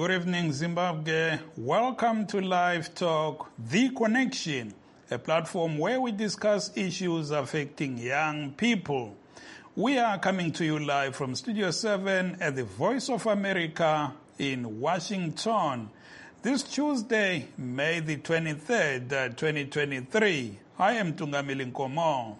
Good evening, Zimbabwe. Welcome to Live Talk, The Connection, a platform where we discuss issues affecting young people. We are coming to you live from Studio 7 at the Voice of America in Washington. This Tuesday, May the 23rd, 2023. I am Tungamili Nkomo.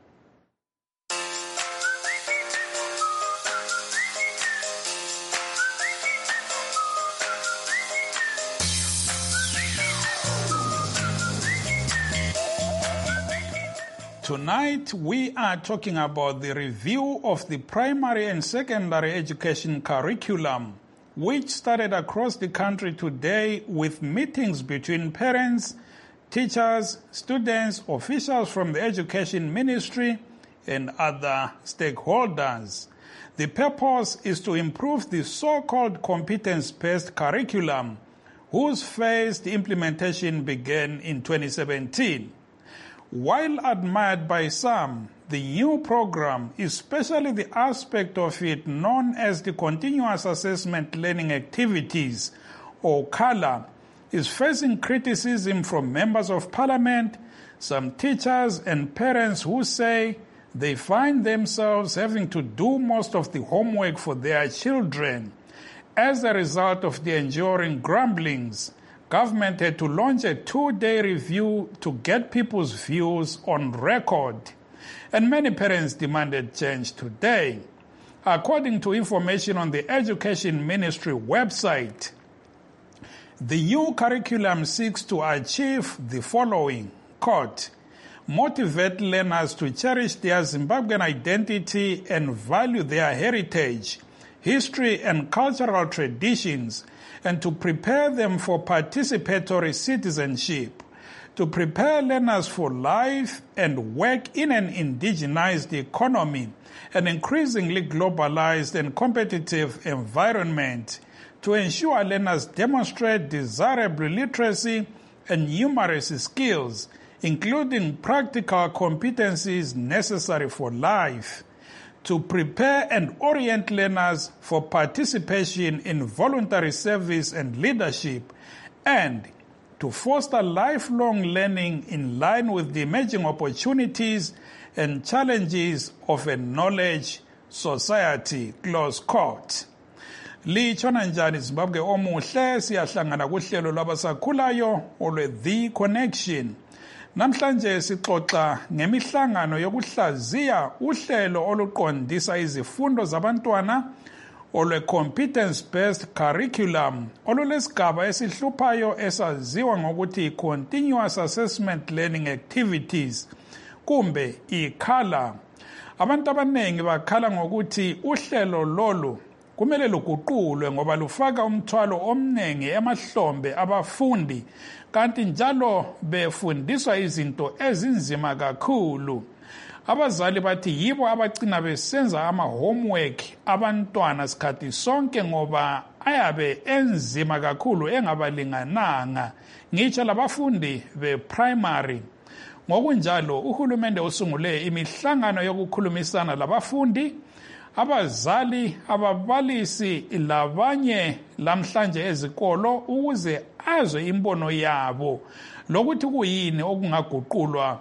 Tonight, we are talking about the review of the primary and secondary education curriculum, which started across the country today with meetings between parents, teachers, students, officials from the Education Ministry, and other stakeholders. The purpose is to improve the so-called competence-based curriculum, whose phased implementation began in 2017. While admired by some, the new program, especially the aspect of it known as the Continuous Assessment Learning Activities, or CALA, is facing criticism from members of parliament, some teachers and parents who say they find themselves having to do most of the homework for their children. As a result of the enduring grumblings, government had to launch a 2-day review to get people's views on record, and many parents demanded change today. According to information on the Education Ministry website, the new curriculum seeks to achieve the following: quote, motivate learners to cherish their Zimbabwean identity and value their heritage, history and cultural traditions, and to prepare them for participatory citizenship, to prepare learners for life and work in an indigenized economy, an increasingly globalized and competitive environment, to ensure learners demonstrate desirable literacy and numeracy skills, including practical competencies necessary for life, to prepare and orient learners for participation in voluntary service and leadership, and to foster lifelong learning in line with the emerging opportunities and challenges of a knowledge society, close quote. Litshona njani Zimbabwe omuhle, siyahlangana kuhlelo lwabasakhulayo olwe The Connection. Namhlanje sixoxa ngemihlangano yokuhlaziya uhlelo oluqondisa izifundo zabantwana olwe competence-based curriculum olulesigaba esihluphayo esaziwa ngokuthi Continuous Assessment Learning Activities kumbe iCALA. Abantu abaningi bakhala ngokuthi uhlelo lolu kumele luguqulwe ngoba lufaka umthwalo omningi emahlombe abafundi, kanti njalo befundiswa izinto ezinzima kakhulu. Abazali bathi yibo abagcina besenza ama-homework abantwana sikhathi sonke ngoba ayabe enzima kakhulu engabalingananga, ngitsho labafundi be-primary. Ngokunjalo uhulumende usungule imihlangano yokukhulumisana labafundi, abazali, ababalisi labanye lamhlanje ezikolo ukuze azwe imbono yabo lokuthi kuyini okungaguqulwa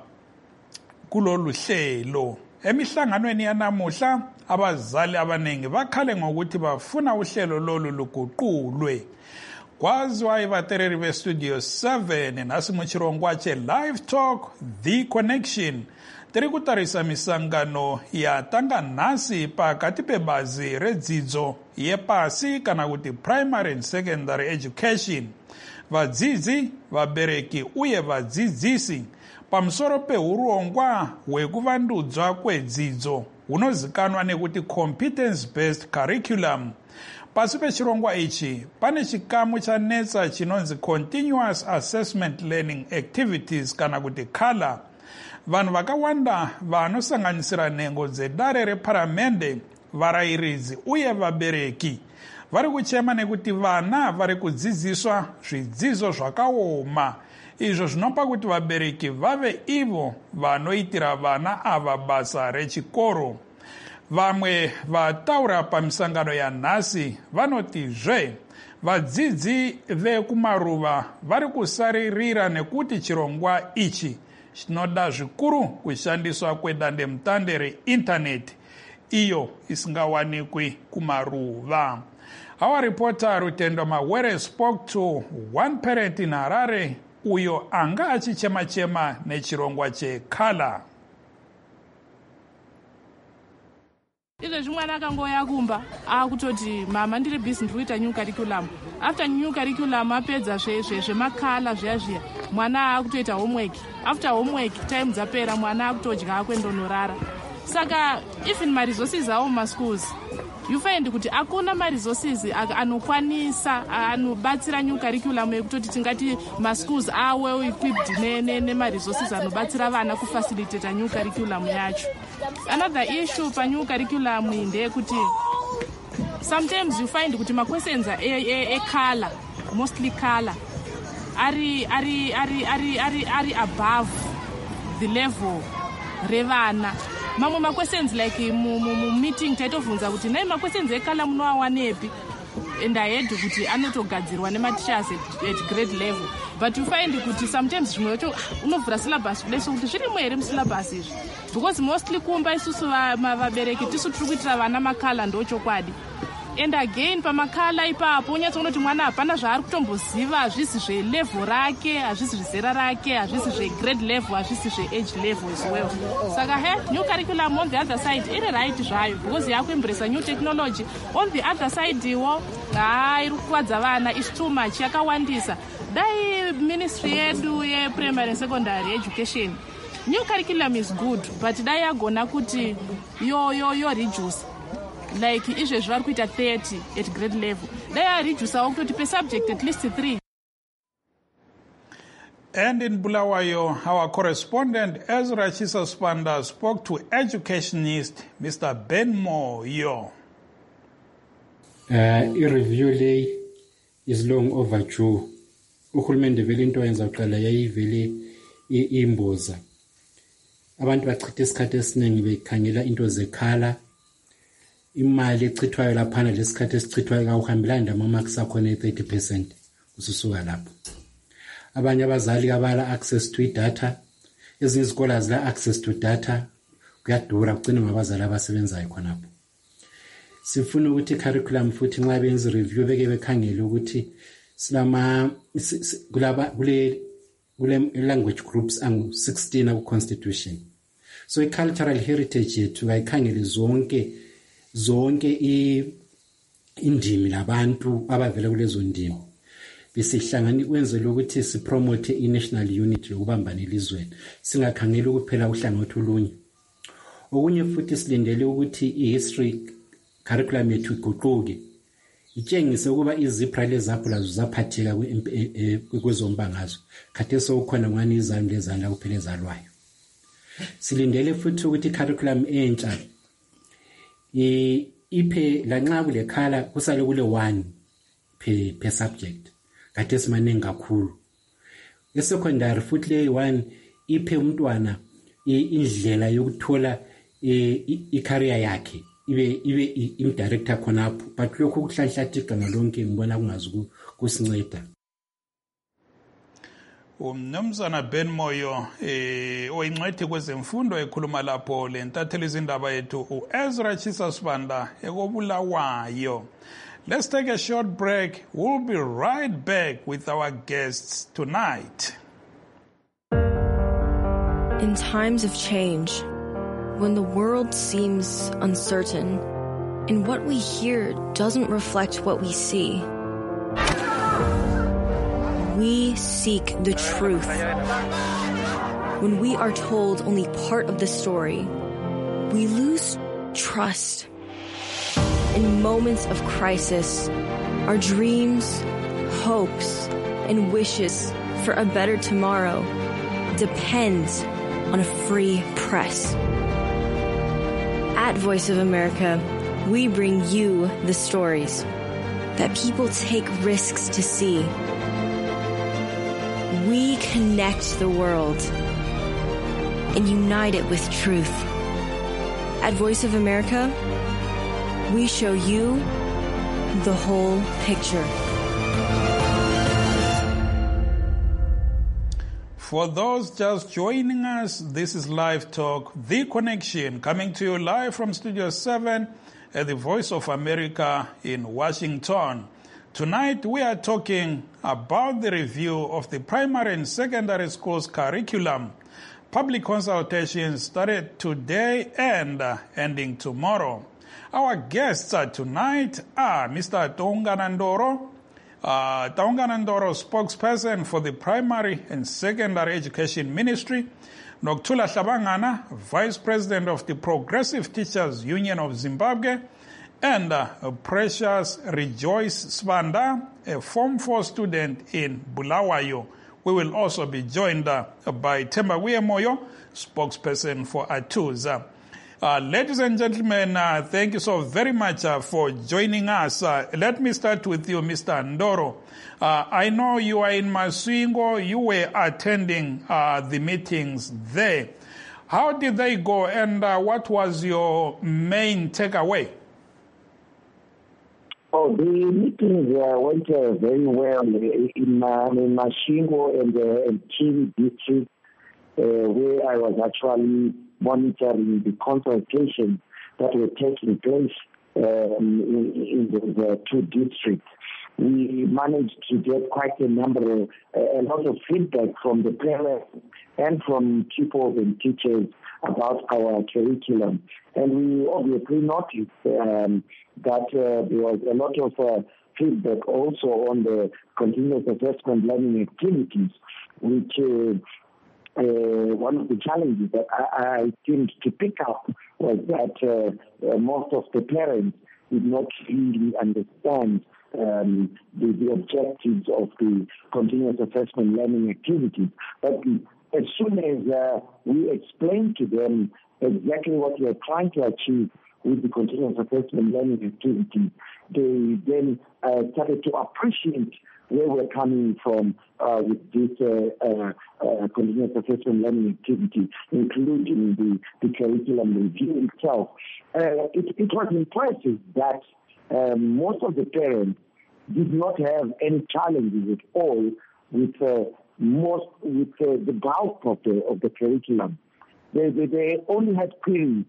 kulolu hlelo. Emihlanganweni yanamuhla abazali abaningi bakhale ngokuthi bafuna uhlelo lolu luguqulwe. Kwaziwa ibatereri bestudio 7 nasimuchirongwache Live Talk, The Connection. Tiri kutarisa misangano ya tanga nasi pakati pebazi redzidzo yepasi kana kuti primary and secondary education. Vadzidzi, vabereki uye vadzidzisi pamusoro peurongwa hwekuvandudzwa kwedzidzo hunozikanwa nekuti competence-based curriculum. Pasi pechirongwa ichi pane chikamu chanetsa chinonzi Continuous Assessment Learning Activities kana kuti CALA. Vanhu vakawanda vanosanganisira nhengo dzedare reparamende, varayiridzi uye vabereki vari kuchema nekuti vana vari kudzidziswa zvidzidzo zvakaoma, izvo zvinopa kuti vabereki vave ivo vanoitira vana ava basa rechikoro. Vamwe vataura pamisangano yanhasi vanotizve vadzidzi vekumaruva vari kusaririra nekuti chirongwa ichi chinoda zvikuru kushandiswa kwedandemutande reindaneti iyo isingawanikwi kumaruva. Our reporter Rutendo Mawere spoke to one parent in Harare uyo anga achichema-chema nechirongwa chekhala. Izvezvi mwana akangoya kumba akutoti mama ndiri busy ndikuita new curriculum. After new curriculum apedza zvemakhala zviya mwana akutoita homework. After homework time dzapera mwana akutodya akwendonorara. Saka even ma-resources awo ma-schools you find kuti akuna ma-resources anokwanisa anobatsira new curriculum yekutoti tingati ma-schools awe equipped nema-resources anobatsira vana kufacilitate new curriculum yacho. Another issue pa new curriculum ndeyekuti sometimes you find kuti ma-questions e-color, mostly color, ari above the level revana. Mamwe ma-questions like meeting taitovhunza kuti nai ma-questions ekala munoawanepi, and I had kuti anotogadzirwa nema-teachers at grade level. But you find kuti sometimes zvimwe yacho unovhura syllabus kudeso kuti zvirimo here musyllabus izvi, because mostly kumba isusu vabereki tisu tiri kuitira vana makala ndochokwadi. And again pamakala ipapo unyatsoona kuti mwana hapana zvaari kutomboziva, hazvisi zvelevel rake, hazvisi zvezera rake, hazvisi zvegrade level, hazvisi zveage level as well. Saka new curriculum on the other side iri right zvayo because yakuembrace new technology. On the other side iwo iri kukwadza vana is too much, yakawandisa. Dai ministry yedu ye-primary and secondary education, new curriculum is good, but dai yagona kuti yo reduce. Like izvezvi vari kuita 30 at grade level. They are reduceawo kutoti per subject at least 3. And in Bulawayo, our correspondent Ezra Chisaspanda spoke to educationist Mr. Ben Moyo. I-review lay is long overdue. Uhulumende vele into yenza kuqala yayivele imboza. Abantu bachitha isikhathi esiningi bekhangela into zekhala. Imali echithwayo laphana lesikhathi esichithwayo kawuhambelani namamarks akhona 30% ususuka lapho. Abanye abazali abala access to data, ezinye izikole azila access to data, kuyadura kugcina ngabazali abasebenzayo khonapho. Sifuna ukuthi curriculum futhi nxa benza review beke bekhangele ukuthi silama kule language groups angu 16 ku constitution. So i-cultural heritage yethu kayikhangele zonke indimi labantu abavela kulezo ndimi. Besihlangana kwenzela ukuthi sipromote i-national unity lokubambana elizweni, singakhangeli ukuphela uhlangothi olunye. Okunye futhi silindele ukuthi i-history curriculum yethu iguquke, itshengise ukuba izipra lezapho lazo zaphatheka kwezombangazwe, khathesi sokukhona ngani izandla lezandla kuphela ezalwayo. Silindele futhi ukuthi i-curriculum entsha iphe lanxa kule khala kusale kule 1 per subject, khathesi maningi kakhulu. E-secondary futhi le 1 iphe umntwana indlela yokuthola i-career yakhe, ibe im-director khonapho, but lokho kuhlanhlathika ngalonke ngibona kungazi kusinceda. Umnumzana Ben Moyo oyingcwethi kwezemfundo ekhuluma lapho lentatheli izindaba yethu uEzra Chisaspanda ekobulawayo. Let's take a short break. We'll be right back with our guests tonight. In times of change, when the world seems uncertain and what we hear doesn't reflect what we see, we seek the truth. When we are told only part of the story, we lose trust. In moments of crisis, our dreams, hopes, and wishes for a better tomorrow depend on a free press. At Voice of America, we bring you the stories that people take risks to see. We connect the world and unite it with truth. At Voice of America, we show you the whole picture. For those just joining us, this is Live Talk, The Connection, coming to you live from Studio 7 at the Voice of America in Washington. Tonight we are talking about the review of the primary and secondary schools curriculum. Public consultations started today and ending tomorrow. Our guests tonight are Mr. Taungana Ndoro, Taungana Ndoro, spokesperson for the Primary and Secondary Education Ministry, Nokuthula Hlabangana, Vice President of the Progressive Teachers Union of Zimbabwe, and Precious Rejoice Sibanda, a Form 4 student in Bulawayo. We will also be joined by Thembabuye Moyo, spokesperson for ATUZA. Ladies and gentlemen, thank you so very much for joining us. Let me start with you, Mr. Ndoro. I know you are in Masvingo. You were attending the meetings there. How did they go, and what was your main takeaway? Oh, the meetings went very well in Masvingo and Chibi district, where I was actually monitoring the consultations that were taking place in the two districts. We managed to get quite a lot of feedback from the parents and from pupils and teachers about our curriculum. And we obviously noticed that there was a lot of feedback also on the continuous assessment learning activities, which one of the challenges that I seemed to pick up was that most of the parents did not really understand the objectives of the continuous assessment learning activities. But as soon as we explained to them exactly what we are trying to achieve with the continuous assessment learning activity, they then started to appreciate where we're coming from with this continuous assessment learning activity, including the curriculum review itself. It was impressive that most of the parents did not have any challenges at all with the bulk of the curriculum. They only had queries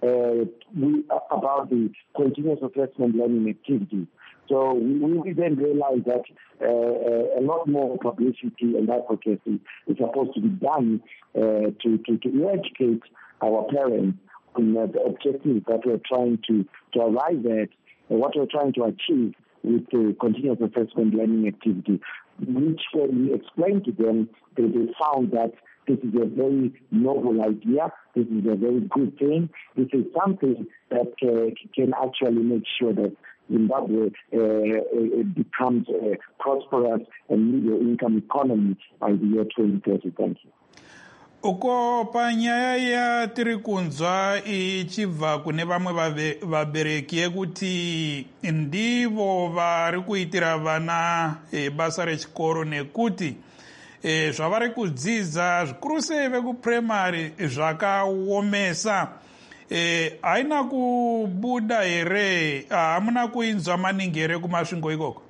about the continuous assessment learning activity. So we then realized that a lot more publicity and advocacy is supposed to be done to educate our parents on the objectives that we're trying to arrive at, what we're trying to achieve with the continuous assessment learning activity, which when we explained to them, they found that this is a very noble idea. This is a very good thing. This is something that can actually make sure that Zimbabwe becomes a prosperous and middle-income economy by the year 2030. Thank you. Uko panyaya ya tiri kunzwa ichibva kune vamwe vabereki yekuti ndivo vari kuitira vana basa rechikoro nekuti zvavari kudzidza zvikuru sei vekuprimary zvakaomesa. Haina kubuda here, hamuna kuinzwa maningi here kumasvingo ikoko?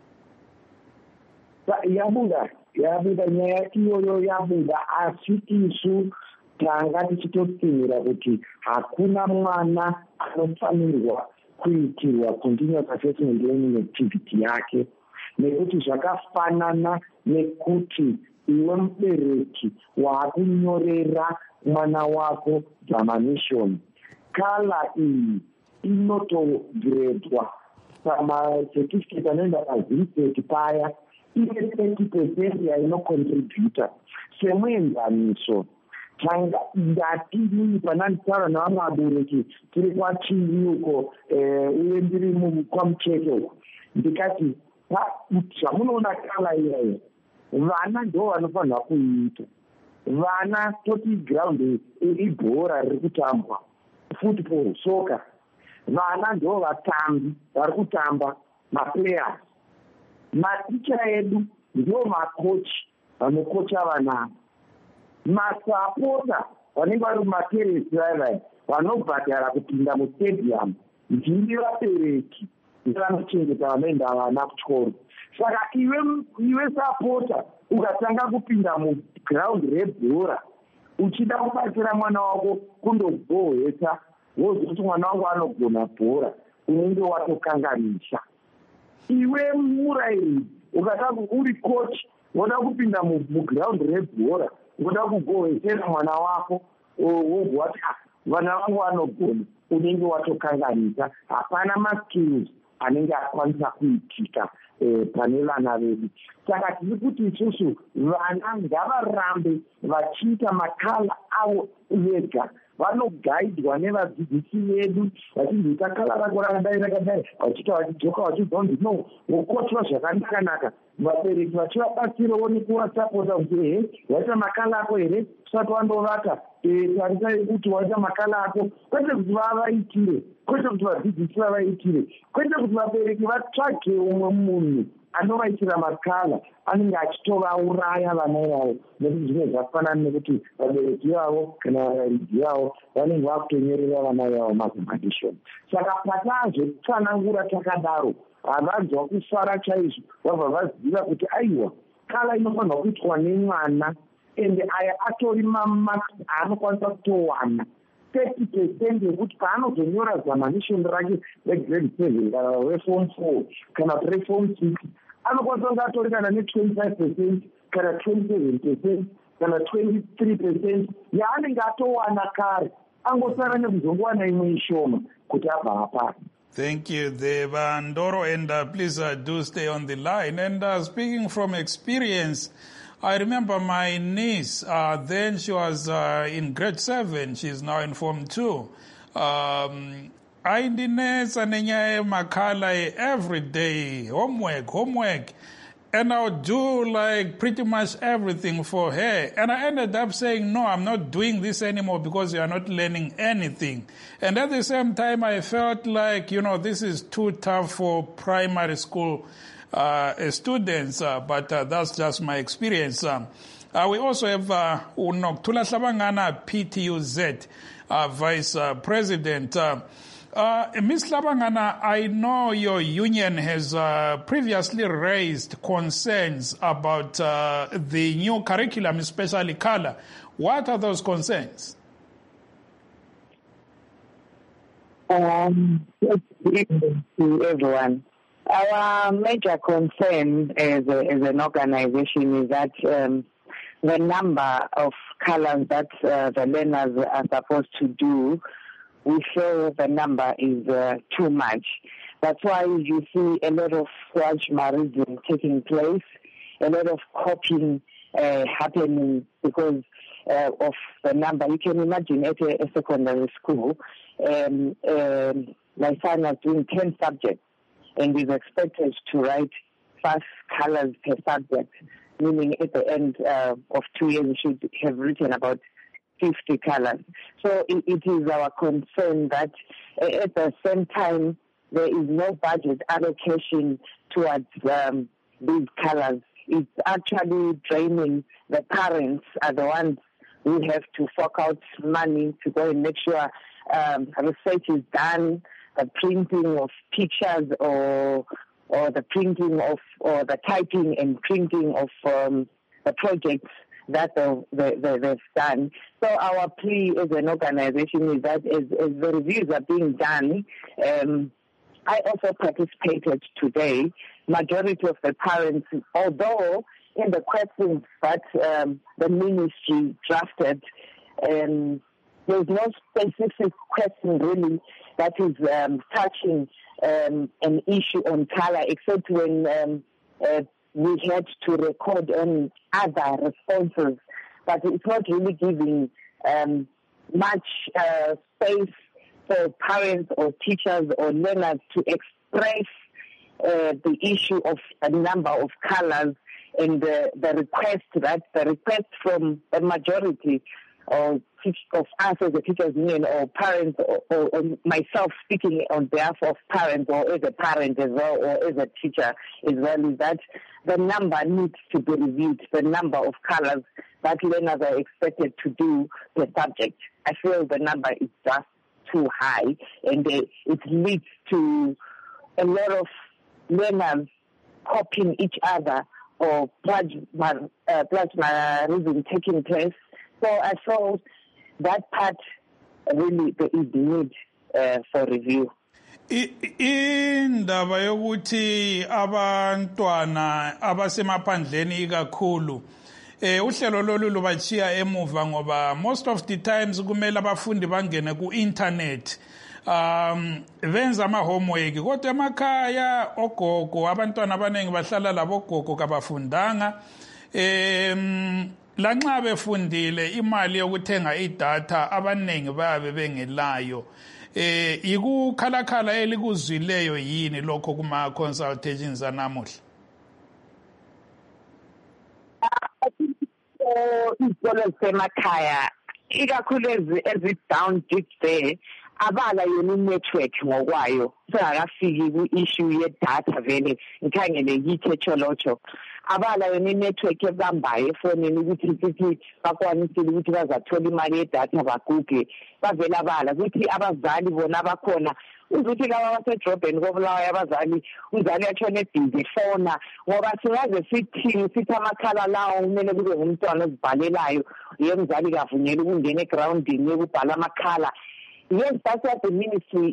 Yabuda nyaya iyoyo yabuda, asi isu tanga tichitotsinira kuti hakuna mwana anofanirwa kuitirwa continuous assessment learning activity yake, nekuti zvakafanana nekuti iwe mubereki waakunyorera mwana wako examination. Kala iyi inotogredwa pamacertificate anoenda pazviriseti paya, ine 30% yainocontributa semuenzaniso. Ndatiri pananditaura navamwe vabereki tiri kwachivi uko uye ndiri kwamucheke uko, ndikati zvamunoona kala iyayo vana ndo vanofanirwa kuiita. Vana toti ground ibhora riri kutambwa, football, soccer. Vana ndo vatambi vari kutamba, maplayers. Maticha edu ndo makochi vanokocha vana. Masapota vanenge vari mumateresi vaya vanobhadhara kupinda mustadium, ndiri vabereki ndivanochengeta vanoenda vana kuchikoro. saka iwe sapota ukatanga kupinda muground rebhora uchida kubatsira mwana wako kundogoheta wozoti mwana wangu anogona bhora, unenge watokanganisha. Iwe murairidzi ukatanga uri coach woda kupinda muground rebhora woda kugohetera mwana wako wogoti vana vangu vanogona, unenge watokanganisa. Hapana maskills anenge akwanisa kuitika pane vana vedu. Saka tiri kuti isusu vana ngavarambe vachiita makala avo vega, vanogaidwa nevadzidzisi vedu vachinzoita kala rako rakadai vachiita vachidzoka vachibvonzi no vokochwa zvakanaka-naka, vabereki vachivabatsirawo nekuvasapota kuti waita makala ako here usati wandovata tarisai kuti waita makala ako, kwete kuti vavaitire, kwete kuti vadzidzisi vavaitire, kwete kuti vabereki vatsvage umwe munhu anovaitira makala anenge achitovauraya vana vavo, nekuti zvine zvafanana nekuti vabereki vavo kana varaidzi vavo vanenge vakutonyorera vana vavo macompetition. Saka patazotsanangura takadaro havanzwa kufara chaizvo, vabva vaziva kuti aiwa kala inofanirwa kuitwa nemwana ende aya atori mamaks aanokwanisa kutowana 30% yekuti paanozonyora zamanishoni rake regrade 7 kana reform 4 kana reform 6 anokwanisa kunge atori kana ne25% kana 27% kana 23% yaanenge atowana kare, angosara nekuzongowana imwe ishoma kuti abva hapari. Thank you, Deva Ndoro, and please do stay on the line. And speaking from experience, I remember my niece, then she was in grade 7, she's now in Form 2. Aindinesa nenyaya makala every day, homework. And I would do like pretty much everything for her. And I ended up saying, no, I'm not doing this anymore because you are not learning anything. And at the same time, I felt like, this is too tough for primary school students, but that's just my experience. We also have Unoktula Hlabangana, PTUZ, Vice President. Ms. Hlabangana, I know your union has previously raised concerns about the new curriculum, especially color. What are those concerns? Good evening to everyone. Our major concern as an organization is that the number of colors that the learners are supposed to do, we feel the number is too much. That's why you see a lot of plagiarism taking place, a lot of copying happening because of the number. You can imagine at a secondary school, my son was doing 10 subjects and is expected to write 5 colors per subject, meaning at the end of 2 years, we should have written about 50 colors. So it is our concern that at the same time, there is no budget allocation towards these colors. It's actually draining. The parents are the ones who have to fork out money to go and make sure research is done, the printing of pictures or the printing of, or the typing and printing of the projects that they've done. So our plea as an organization is that as the reviews are being done, I also participated today. Majority of the parents, although in the questions that the ministry drafted, there's no specific question really that is touching an issue on color, except when we had to record on other responses, but it's not really giving much space for parents or teachers or learners to express the issue of a number of colors and the request from the majority of us as a teachers union or parents or myself speaking on behalf of parents or as a parent as well or as a teacher as well, is that the number needs to be reviewed, the number of colors that learners are expected to do per subject. I feel the number is just too high, and it leads to a lot of learners copying each other or plagiarism taking place. So I thought that part really is need for review. Indaba yokuthi abantwana abasemaphandleni kakhulu uhlelo lolu lubachiya emuva ngoba most of the times kumele abafundi bangene ku internet benza ama homework kodwa emakhaya ogogo abantwana abaningi bahlala labo gogo kabafundanga lanxa befundile imali yokuthenga idatha abaningi bayabe bengelayo ikukhalakhala elikuzwileyo yini lokho kuma consultations anamuhla izikolo zisemakhaya ikakhulu ezi-down deep there abala yona network ngokwayo singakafiki ku-issue yedatha vele ngikhangele yithecholotsho abala yona network ebambayo efonini ukuthi sithi bakwanisile ukuthi bazathola imali yedatha bagoogle bavela abala ukuthi abazali bona bakhona uzuthi laba basedrobheni kobulawayo abazali umzali atshone busy fona ngoba singaze sithi amakhala lawo kumele kube ngumntwana ozibhalelayo yemzali kavunyela ukungena egroundini yokubhala amakhala. Yes, that's what the ministry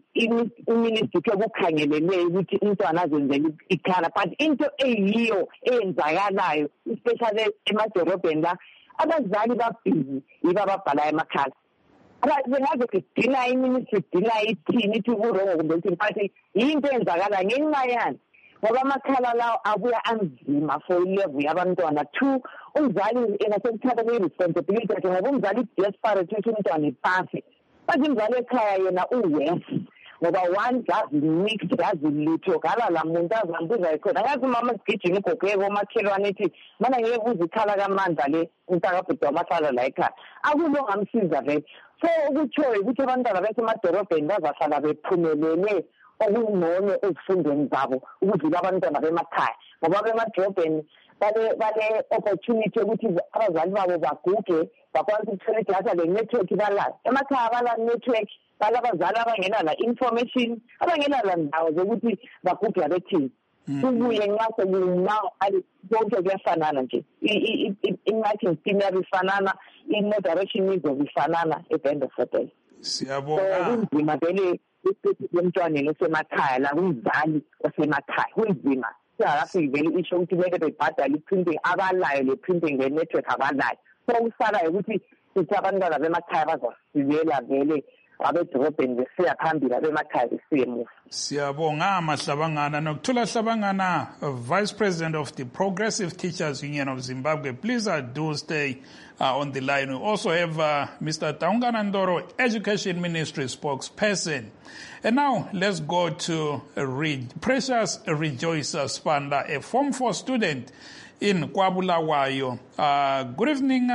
kukhangelele ukuthi umntwana azenzele ikhala but into eyiyo eyenzakalayo especially emadorobheni la abazali babhizi yibo ababhalayo amakhala. Bengaze kudinga iministry idinga ithini ithi kurongo kumbe ukuthi but yinto eyenzakalayo ngenxa yani ngoba amakhala lawo abuya anzima for ilevel yabantwana. 2 umzali engasekuthatha kwi-responsibility yakhe ngoba umzali desperate ukuthi umntwana ipase but umzali ekhaya yena uwes ngoba one gazi mixed gazi litho gala la muntu azambuza ikhona ngazi mama sigijini igogeko makhelwane ethi mana ngeke uzikhala kamandla le umntakabhuti wamakhala la ekhaya akulonga msiza vele. So ukutshoyo ukuthi abantwana basemadorobheni bazahlala bephumelele okungcono ezifundweni zabo ukudlula abantwana bemakhaya ngoba bemadorobheni bale opportunity ukuthi abazali babo baguge bakwazi ukuthola idatha le-network balayo. Emakhaya bala network bala abazali abangenala information abangenala ndawo zokuthi bagugla bethini kubuye nxa konke kuyafanana nje i-marketing scheme yabo ifanana i-moderation izobe ifanana at the end of the day. Siyabonga. Kunzima vele emntwaneni osemakhaya la kumzali osemakhaya kunzima singakafiki vele isho ukuthi kumele bebhadale i-printing abalayo le-printing le-network abalayo. So kusalayo ukuthi sithi abantwana bemakhaya bazasilela vele abedorobheni besiya phambili abemakhaya besiye emuva. Siyabonga Mahlabangana Nokuthula Hlabangana, Vice President of the Progressive Teachers Union of Zimbabwe. Please do stay on the line. We also have Mr. Taungana Ndoro, Education Ministry spokesperson. And now let's go to Precious Rejoice Spanda, a Form 4 student in Kwabulawayo. Good evening,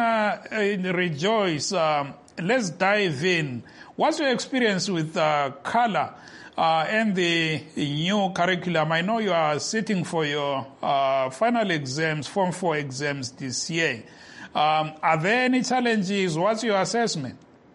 Rejoice. Let's dive in. What's your experience with color and the new curriculum? I know you are sitting for your final exams, Form 4 exams this year. Are there any challenges? What's your assessment?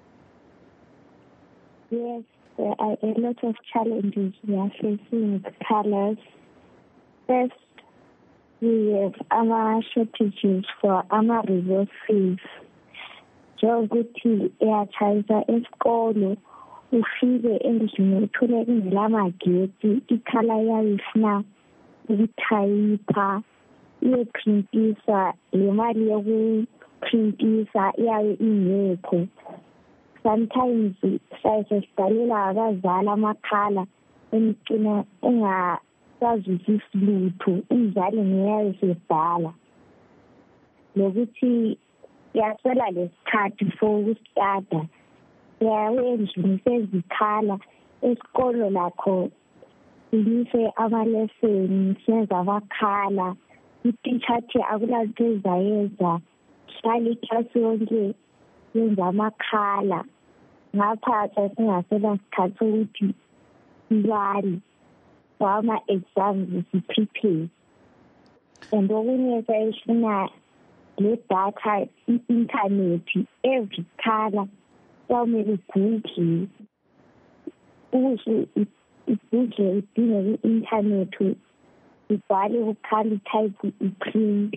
Yes, there are a lot of challenges we are facing with colors. First, we have our shortages for our resources. Njengokuthi eyachayisa esikolo ufike endlini uthole kungelamageti ikhala yayo ifuna ukuthayipha iyeprintisa le mali yokuprintisa yayo ingekho. Sometimes sayesibhalela abazali amakhala emgcina engasazwisisi lutho umzali ngeyayo sebhala lokuthi yaswela lesikhathi for ukustarta endlini sezikhala esikolo lakho silise amaleseni senza amakhala ititsha athi akulanto ezayenza hlala iklasi yonke yenza amakhala ngapha sasingasela sikhathi sokuthi sibale for ama-exams siprepare and okunye sayifuna le data i-internet every color kwamele igugile ukuze igugile idinge ku-internet ibhale ukhala itype iprint.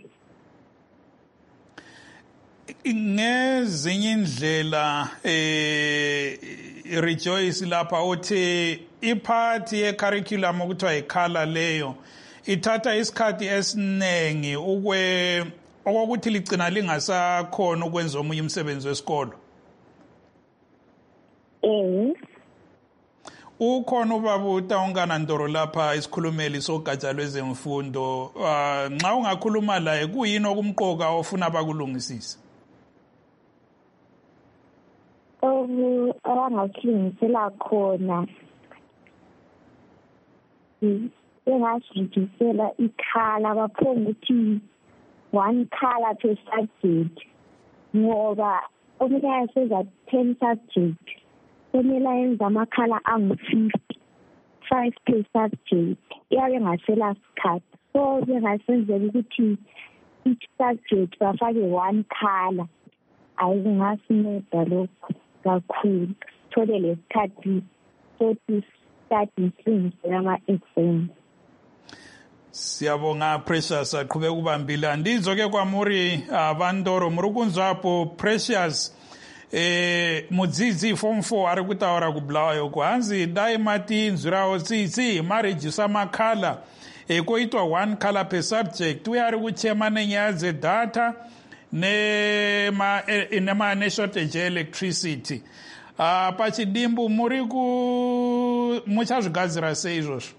Ngezinye indlela Rejoice lapha uthi iphathi ye-curriculum okuthiwa yikhala leyo ithatha isikhathi esinengi okokuthi ligcina lingasakhona ukwenza omunye umsebenzi wesikolo. Ukhona ubaba uTaungana Ndoro lapha isikhulumeli sogatsha lwezemfundo. Nxa ungakhuluma laye kuyini okumqoka ofuna bakulungisise? Abangasilungisela khona engasirejisela ikhala baphonga ukuthi 1 color per subject ngoba omunye ayaseza 10 subject kumele yenza amakhala angu-50 5 per subject iyabe ngasela sikhathi so bengasenzela ukuthi each subject bafake 1 color ayingasinceda lokho kakhulu thole lesikhathi sokuthi study since ama-exam. Siyabonga Precious aqhubeka ubambile andizo ke kwamuri Bandoro muri kunzwapo Precious mudzidzi form 4 ari kutaura kubulawayo kwanzi dai mati nzwirawo tsitsi marejisa makhala koitwa 1 color per subject uye ari kuchema nenyaya dzedata ne-shortage electricity pachidimbu muri muchazvigadzira sei izvozvo?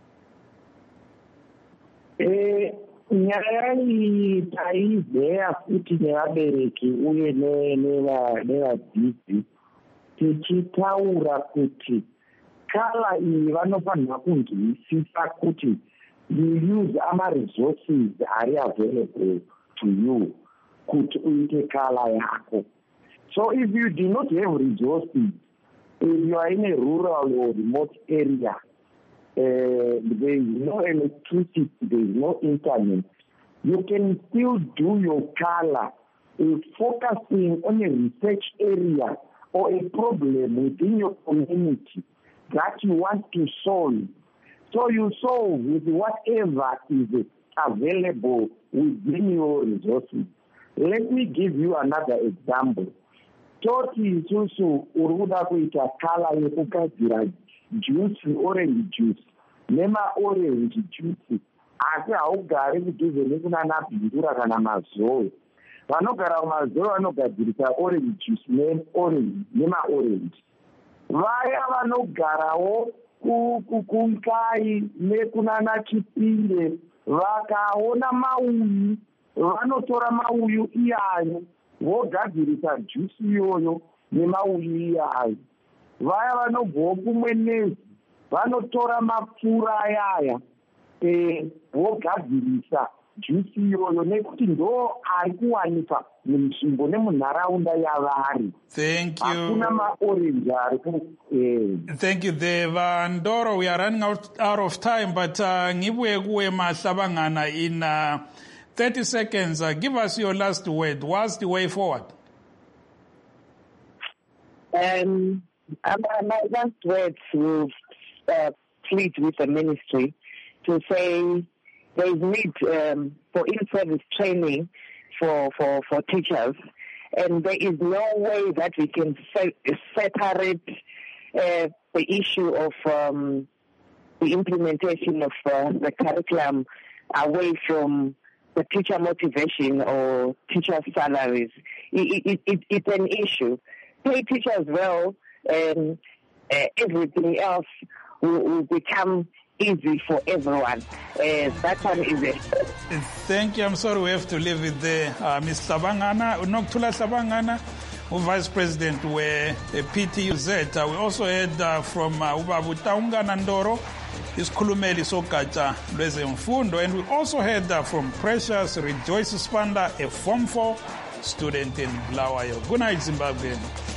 Nyaya iyi taizeya futi nevabereki uye nevadzidzi tichitaura kuti kala iyi vanofanira kunzwisisa kuti you use ama-resources ari available to you kuti uite kala yako. So if you do not have resources, if you are in a rural or remote area, there is no electricity, there is no internet, you can still do your color focusing on a research area or a problem within your community that you want to solve. So you solve with whatever is available within your resources. Let me give you another example. Toti isusu uruda kuita kala yekugadzira juice, orange juice, nema orange juice. Asi haugari kudhuze nekunana Bindura kana Mazoe. Vanogara kuMazoe vanogadzirisa orange juice nema orange. Vaya vanogarawo kuNkai nekunana Chipinde vakaona mauyu vanotora mauyu iyayo vogadzirisa juice iyoyo nemauyu iyayo. Vaya vanobvawo kumwe nezi vanotora mapfura ayaya vogadzirisa juice iyoyo nekuti ndo ari kuwanikwa munzvimbo nemunharaunda yavari. Thank you. Hakuna maorange ari Thank you there. Ndoro, we are running out of time, but ngibuye kuwe Mahlabangana in 30 seconds. Give us your last word. What's the way forward? My last words will plead with the ministry to say there is need for in-service training for teachers, and there is no way that we can separate the issue of the implementation of the curriculum away from the teacher motivation or teacher salaries. It's an issue. Pay teachers well, and everything else will become easy for everyone. That one is it. Thank you. I'm sorry we have to leave it there. Ms. Hlabangana, Nokuthula Hlabangana, Vice President we PTUZ. We also heard from Ubaba Taungana Ndoro, isikhulumeli sogatsha lwezemfundo, and we also heard from Precious Rejoice Spanda, a Form 4 student in Bulawayo. Good night, Zimbabwe.